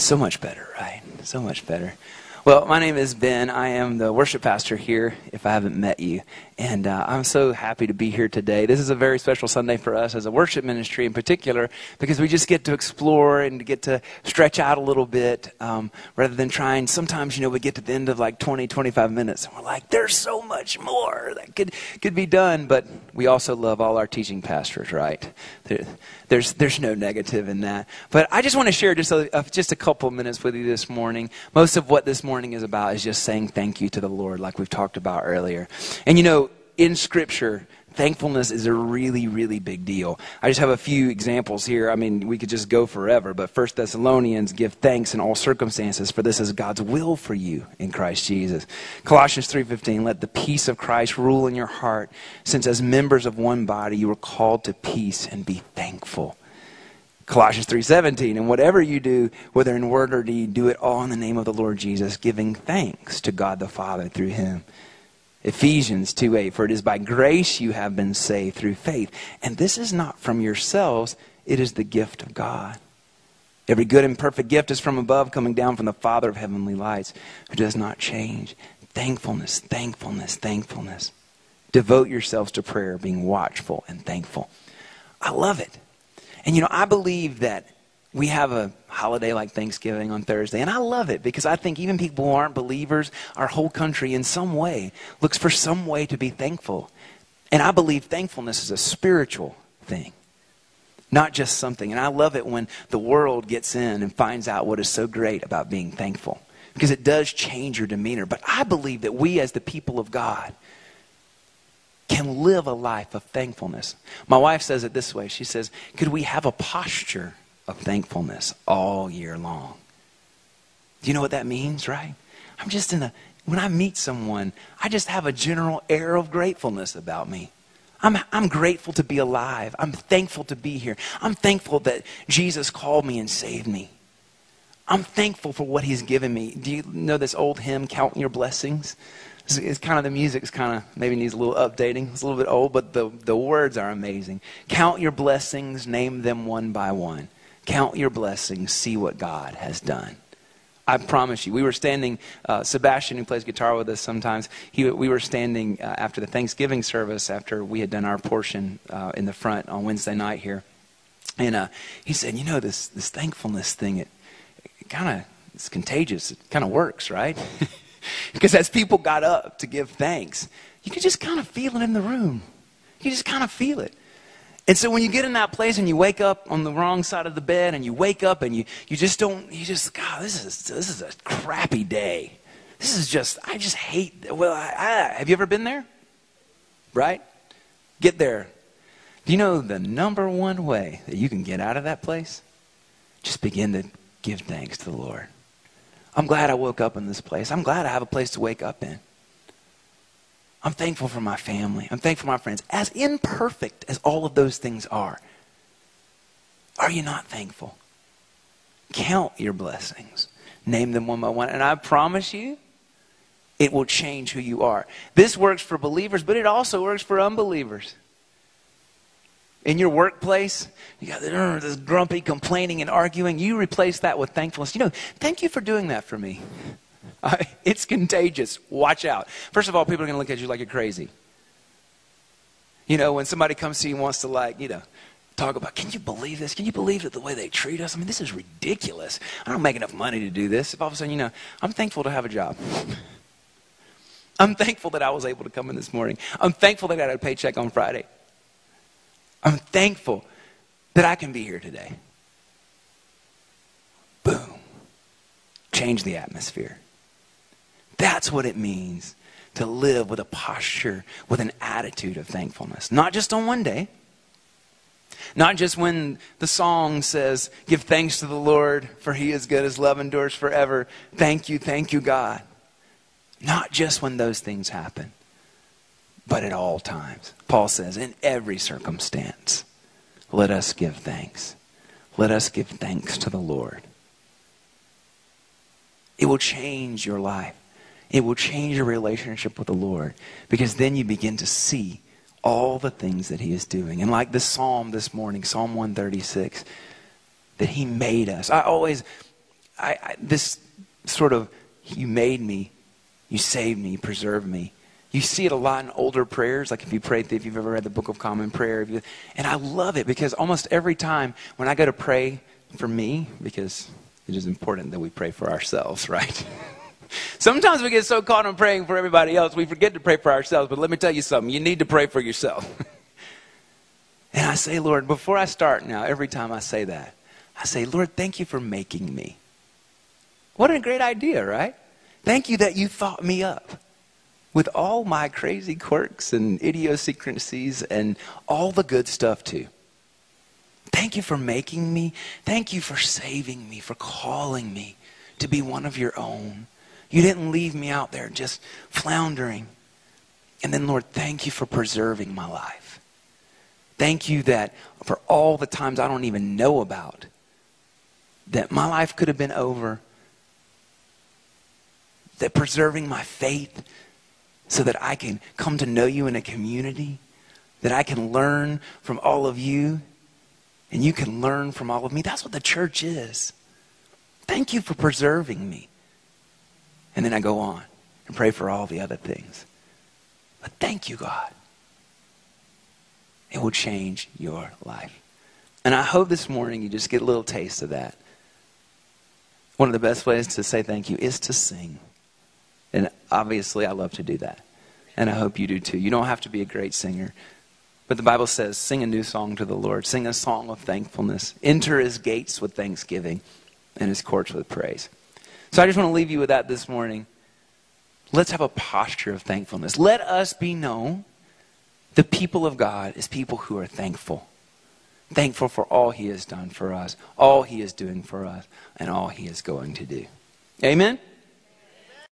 So much better, right? So much better. Well, my name is Ben. I am the worship pastor here, if I haven't met you. And I'm so happy to be here today. This is a very special Sunday for us as a worship ministry in particular, because we just get to explore and get to stretch out a little bit rather than trying. Sometimes, we get to the end of like 20, 25 minutes, and we're like, there's so much more that could be done. But we also love all our teaching pastors, right? There's no negative in that. But I just want to share just a couple of minutes with you this morning. Most of what this morning is about is just saying thank you to the Lord, like we've talked about earlier. And in Scripture, thankfulness is a really, really big deal. I just have a few examples here. I mean, we could just go forever, but 1 Thessalonians, give thanks in all circumstances, for this is God's will for you in Christ Jesus. Colossians 3:15, let the peace of Christ rule in your heart, since as members of one body you are called to peace, and be thankful. Colossians 3:17, and whatever you do, whether in word or deed, do it all in the name of the Lord Jesus, giving thanks to God the Father through him. Ephesians 2:8, for it is by grace you have been saved through faith. And this is not from yourselves, it is the gift of God. Every good and perfect gift is from above, coming down from the Father of heavenly lights, who does not change. Thankfulness, thankfulness, thankfulness. Devote yourselves to prayer, being watchful and thankful. I love it. And I believe that we have a holiday like Thanksgiving on Thursday, and I love it because I think even people who aren't believers, our whole country in some way looks for some way to be thankful. And I believe thankfulness is a spiritual thing, not just something. And I love it when the world gets in and finds out what is so great about being thankful, because it does change your demeanor. But I believe that we as the people of God can live a life of thankfulness. My wife says it this way. She says, could we have a posture of thankfulness all year long? Do you know what that means, right? When I meet someone, I just have a general air of gratefulness about me. I'm grateful to be alive. I'm thankful to be here. I'm thankful that Jesus called me and saved me. I'm thankful for what he's given me. Do you know this old hymn, Count Your Blessings? It's kind of, the music's kind of, maybe needs a little updating. It's a little bit old, but the words are amazing. Count your blessings, name them one by one. Count your blessings, see what God has done. I promise you, we were standing, Sebastian, who plays guitar with us sometimes, we were standing after the Thanksgiving service, after we had done our portion in the front on Wednesday night here. And he said, this thankfulness thing, it's contagious. It kind of works, right? Because as people got up to give thanks, you could just kind of feel it in the room. You just kind of feel it. And so when you get in that place and you wake up on the wrong side of the bed, and you wake up and God, this is a crappy day. I just hate, have you ever been there? Right? Get there. Do you know the number one way that you can get out of that place? Just begin to give thanks to the Lord. I'm glad I woke up in this place. I'm glad I have a place to wake up in. I'm thankful for my family. I'm thankful for my friends. As imperfect as all of those things are you not thankful? Count your blessings. Name them one by one. And I promise you, it will change who you are. This works for believers, but it also works for unbelievers. In your workplace, you got this grumpy complaining and arguing. You replace that with thankfulness. Thank you for doing that for me. It's contagious. Watch out. First of all, people are going to look at you like you're crazy. When somebody comes to you and wants to talk about, can you believe this? Can you believe that the way they treat us? I mean, this is ridiculous. I don't make enough money to do this. If all of a sudden, I'm thankful to have a job. I'm thankful that I was able to come in this morning. I'm thankful that I got a paycheck on Friday. I'm thankful that I can be here today. Boom. Change the atmosphere. That's what it means to live with a posture, with an attitude of thankfulness. Not just on one day. Not just when the song says, give thanks to the Lord, for he is good, his love endures forever. Thank you, God. Not just when those things happen, but at all times. Paul says, in every circumstance, let us give thanks. Let us give thanks to the Lord. It will change your life. It will change your relationship with the Lord, because then you begin to see all the things that he is doing. And like this psalm this morning, Psalm 136, that he made us. this sort of, you made me, you saved me, you preserved me. You see it a lot in older prayers, like if you've ever read the Book of Common Prayer. And I love it because almost every time when I go to pray for me, because it is important that we pray for ourselves, right? Sometimes we get so caught on praying for everybody else, we forget to pray for ourselves. But let me tell you something, you need to pray for yourself. And I say, Lord, before I start now, every time I say that, I say, Lord, thank you for making me. What a great idea, right? Thank you that you thought me up with all my crazy quirks and idiosyncrasies and all the good stuff too. Thank you for making me. Thank you for saving me, for calling me to be one of your own. You didn't leave me out there just floundering. And then, Lord, thank you for preserving my life. Thank you that for all the times I don't even know about, that my life could have been over, that preserving my faith so that I can come to know you in a community, that I can learn from all of you, and you can learn from all of me. That's what the church is. Thank you for preserving me. And then I go on and pray for all the other things. But thank you, God. It will change your life. And I hope this morning you just get a little taste of that. One of the best ways to say thank you is to sing. And obviously I love to do that. And I hope you do too. You don't have to be a great singer. But the Bible says, sing a new song to the Lord. Sing a song of thankfulness. Enter his gates with thanksgiving and his courts with praise. So I just want to leave you with that this morning. Let's have a posture of thankfulness. Let us be known. The people of God is people who are thankful. Thankful for all he has done for us, all he is doing for us, and all he is going to do. Amen?